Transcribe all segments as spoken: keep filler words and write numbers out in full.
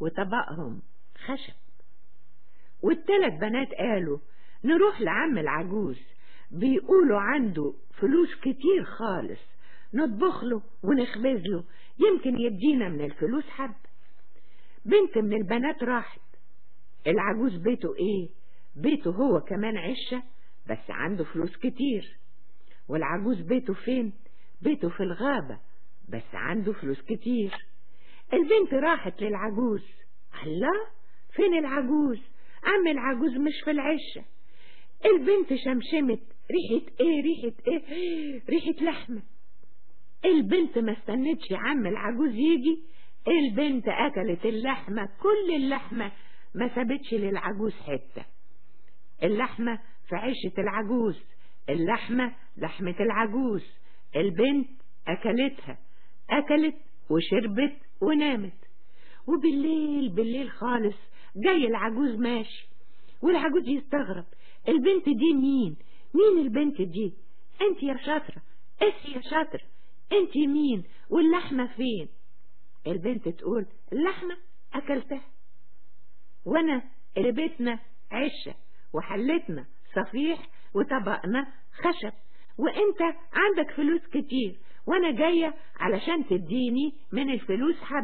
وطبقهم خشب. والتلات بنات قالوا نروح لعم العجوز، بيقولوا عنده فلوس كتير خالص، نطبخ له ونخبز له، يمكن يدينا من الفلوس حب. بنت من البنات راحت. العجوز بيته ايه؟ بيته هو كمان عشة، بس عنده فلوس كتير. والعجوز بيته فين؟ بيته في الغابة، بس عنده فلوس كتير. البنت راحت للعجوز. الله، فين العجوز؟ عم العجوز مش في العشة. البنت شمشمت ريحة ايه؟ ريحة ايه؟ ريحة لحمة. البنت ما استنتش عم العجوز يجي، البنت اكلت اللحمة، كل اللحمة، ما سابتش للعجوز حتة. اللحمة في عشة العجوز، اللحمة لحمة العجوز. البنت اكلتها، اكلت وشربت ونامت. وبالليل بالليل خالص جاي العجوز ماشي، والعجوز يستغرب، البنت دي مين؟ مين البنت دي؟ انت يا شاطرة، انت يا شاطرة، انت مين؟ واللحمة فين؟ البنت تقول اللحمة اكلتها، وانا اللي بيتنا عشة، وحلتنا صفيح، وطبقنا خشب، وانت عندك فلوس كتير، وانا جاية علشان تديني من الفلوس حب.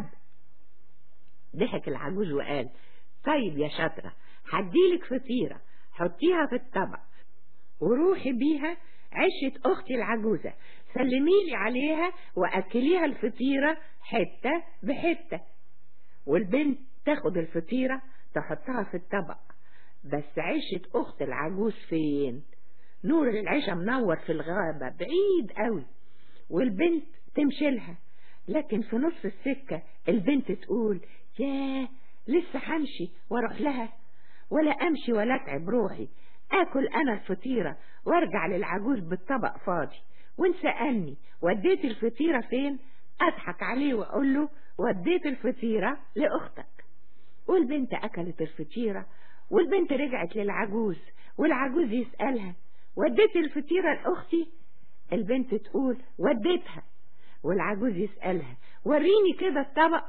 ضحك العجوز وقال طيب يا شاطرة، هديلك فطيرة، حطيها في الطبق وروحي بيها عشة اختي العجوزة، سلميلي عليها واكليها الفطيرة حتة بحتة. والبنت تاخد الفطيرة تحطها في الطبق، بس عشة اخت العجوز فين؟ نور العشا منور في الغابة بعيد قوي، والبنت تمشيلها، لكن في نص السكة البنت تقول ياه، لسه همشي واروح لها، ولا امشي ولا اتعب روحي، اكل انا الفطيرة وارجع للعجوز بالطبق فاضي، وان سألني وديت الفطيرة فين اضحك عليه واقول له وديت الفطيرة لاختك. والبنت اكلت الفطيرة، والبنت رجعت للعجوز، والعجوز يسألها وديت الفطيرة لاختي؟ البنت تقول وديتها، والعجوز يسألها وريني كده الطبق،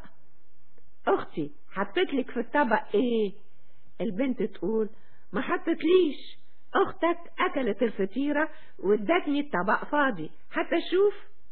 اختي حطيتلك في الطبق ايه؟ البنت تقول ما حطتليش، اختك اكلت الفطيرة وادتني الطبق فاضي، حتى اشوف.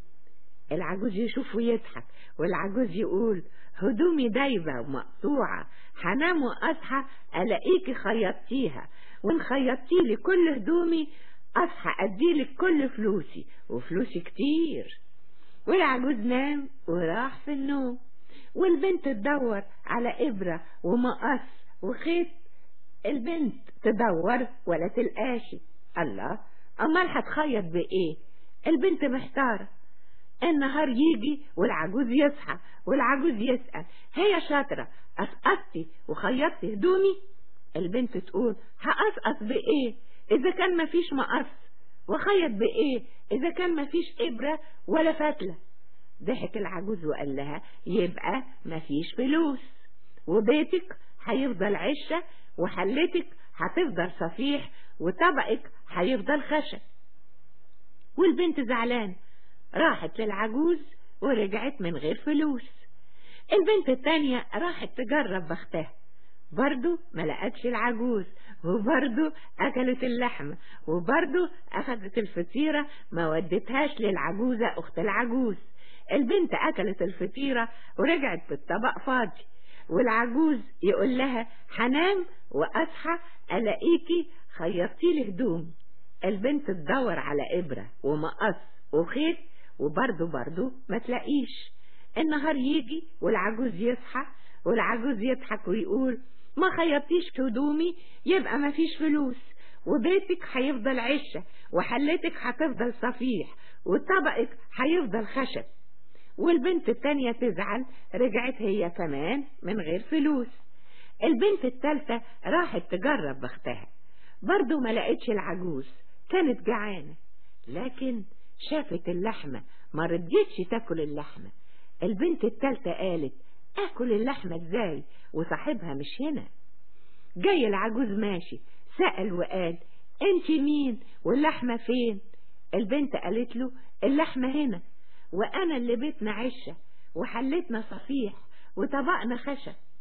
العجوز يشوف ويضحك، والعجوز يقول هدومي دايبة ومقطوعة، هنام واصحى الاقيكي خيطتيها، وان خيطتيلي كل هدومي اصحى اديلك كل فلوسي، وفلوسي كتير. والعجوز نام وراح في النوم، والبنت تدور على ابرة ومقص وخيط، البنت تدور ولا تلقاشي. الله، امال هتخيط بايه؟ البنت محتارة. النهار يجي والعجوز يصحى، والعجوز يسأل هي شاطرة، قصقصتي وخيطتي هدومي؟ البنت تقول هقصقص بايه اذا كان مفيش مقص، وخيط بايه اذا كان مفيش ابرة ولا فتلة. ضحك العجوز وقال لها يبقى مفيش فلوس، وبيتك هيفضل عشة، وحلتك هتفضل صفيح، وطبقك هيفضل خشب. والبنت زعلان راحت للعجوز ورجعت من غير فلوس. البنت التانية راحت تجرب بختها، برضو ما لقتش العجوز، وبرضو اكلت اللحمة، وبرضو اخذت الفطيرة ما ودتهاش للعجوزة اخت العجوز. البنت اكلت الفطيرة ورجعت بالطبق فاضي، والعجوز يقول لها هنام واصحى الاقيكي خيطتيلي هدومي. البنت تدور على ابرة ومقص وخيط، وبرضو برضو ما تلاقيش. النهار يجي والعجوز يصحى، والعجوز يضحك ويقول ما خيطتيش هدومي يبقى ما فيش فلوس، وبيتك هيفضل عشة، وحلتك هتفضل صفيح، وطبقك هيفضل خشب. والبنت التانية تزعل، رجعت هي كمان من غير فلوس. البنت التالتة راحت تجرب بختها، برضو ما لقتش العجوز، كانت جعانة، لكن شافت اللحمة ما رضيتش تاكل اللحمة. البنت التالتة قالت اكل اللحمة ازاي وصاحبها مش هنا؟ جاي العجوز ماشي، سأل وقال انت مين واللحمة فين؟ البنت قالت له اللحمة هنا، وانا اللي بيتنا عشة، وحلتنا صفيح، وطبقنا خشب.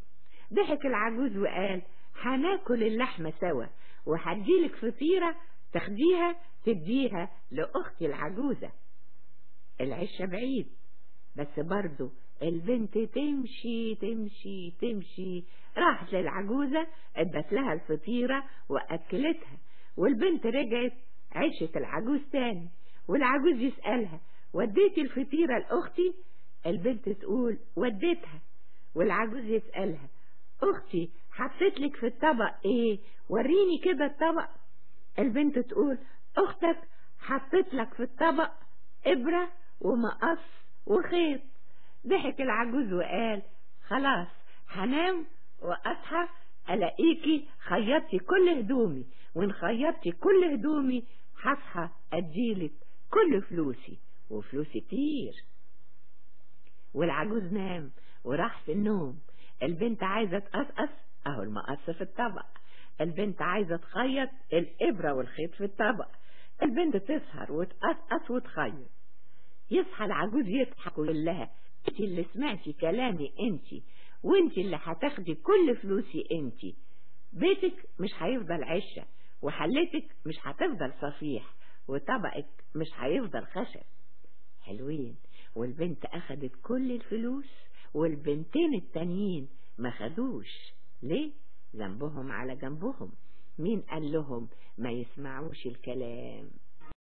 ضحك العجوز وقال هناكل اللحمة سوا، وهديلك فطيرة تاخديها تديها لأختي العجوزة. العشة بعيد، بس برضو البنت تمشي تمشي تمشي، راحت للعجوزة ادت لها الفطيرة وأكلتها، والبنت رجعت عشت العجوز تاني، والعجوز يسألها وديتي الفطيرة لأختي؟ البنت تقول وديتها، والعجوز يسألها أختي حطيت لك في الطبق ايه؟ وريني كده الطبق. البنت تقول أختك حطيت لك في الطبق إبرة ومقص وخيط. ضحك العجوز وقال خلاص هنام وأصحى ألاقيكي خيطتي كل هدومي، وإن خيطتي كل هدومي هصحى أديلك كل فلوسي، وفلوسي كتير. والعجوز نام وراح في النوم. البنت عايزة تقصقص، اهو المقص في الطبق. البنت عايزة تخيط، الإبرة والخيط في الطبق. البنت تسهر وتقصقص وتخيط. يصحى العجوز يضحك ويقول لها انت اللي سمعتي كلامي انت، وانت اللي هتاخدي كل فلوسي انت. بيتك مش هيفضل عشة، وحلتك مش هتفضل صفيح، وطبقك مش هيفضل خشب. حلوين. والبنت اخدت كل الفلوس، والبنتين التانيين ما خدوش. ليه؟ ذنبهم على جنبهم. مين قال لهم ما يسمعوش الكلام؟